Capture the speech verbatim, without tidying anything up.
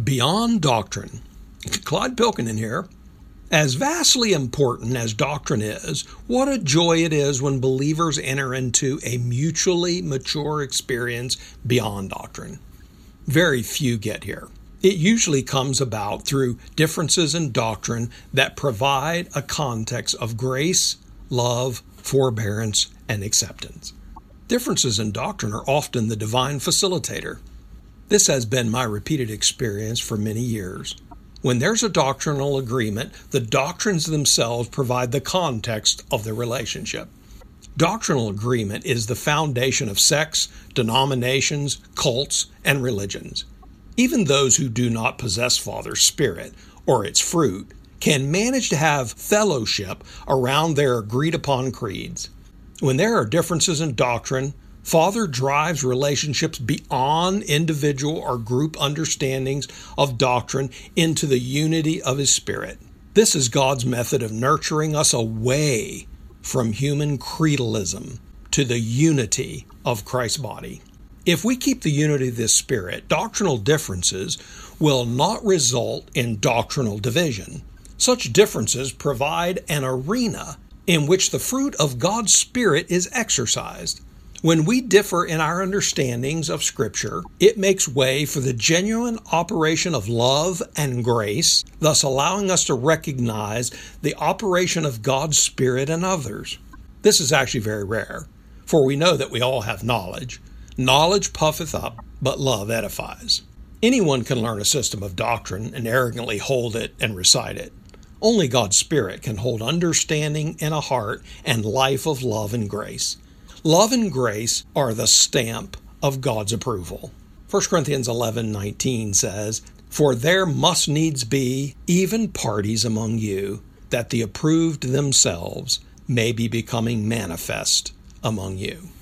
Beyond Doctrine. Claude Pilkington here. As vastly important as doctrine is, what a joy it is when believers enter into a mutually mature experience beyond doctrine. Very few get here. It usually comes about through differences in doctrine that provide a context of grace, love, forbearance, and acceptance. Differences in doctrine are often the divine facilitator. This has been my repeated experience for many years. When there's a doctrinal agreement, the doctrines themselves provide the context of the relationship. Doctrinal agreement is the foundation of sects, denominations, cults, and religions. Even those who do not possess Father's Spirit or its fruit can manage to have fellowship around their agreed-upon creeds. When there are differences in doctrine, Father drives relationships beyond individual or group understandings of doctrine into the unity of His Spirit. This is God's method of nurturing us away from human creedalism to the unity of Christ's body. If we keep the unity of this Spirit, doctrinal differences will not result in doctrinal division. Such differences provide an arena in which the fruit of God's Spirit is exercised. When we differ in our understandings of Scripture, it makes way for the genuine operation of love and grace, thus allowing us to recognize the operation of God's Spirit in others. This is actually very rare, for we know that we all have knowledge. Knowledge puffeth up, but love edifies. Anyone can learn a system of doctrine and arrogantly hold it and recite it. Only God's Spirit can hold understanding in a heart and life of love and grace. Love and grace are the stamp of God's approval. First Corinthians eleven nineteen says, "For there must needs be even parties among you, that the approved themselves may be becoming manifest among you."